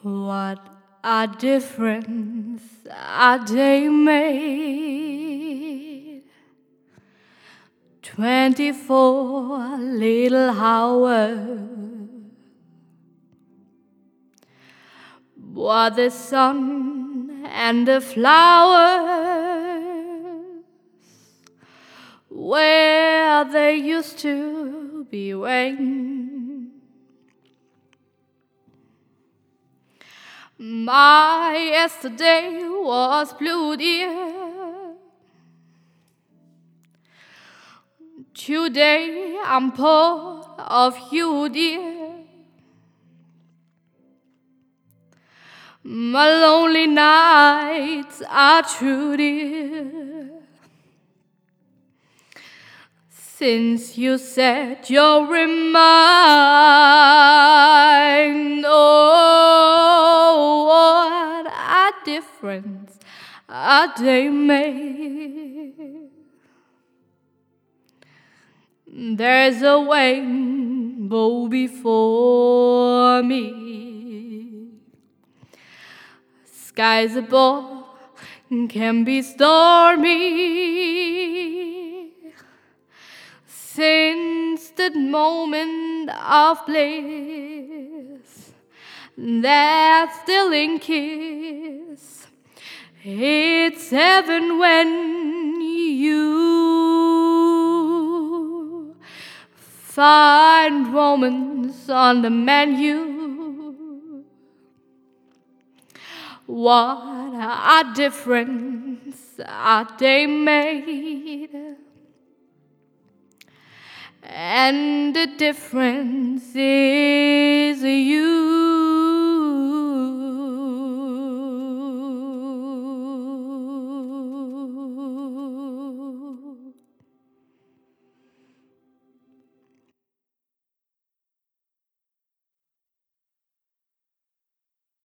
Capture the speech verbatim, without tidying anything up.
What a difference a day made. Twenty-four little hours. What the sun and the flowers, where they used to be rain. My yesterday was blue, dear. Today I'm part of you, dear. My lonely nights are true, dear. Since you said you're mine, oh, what a difference a day made. There's a rainbow before me. Skies above can be stormy. Since that moment of bliss, that stilling kiss, it's heaven when you find romance on the menu. What a difference a day made. And the difference is you.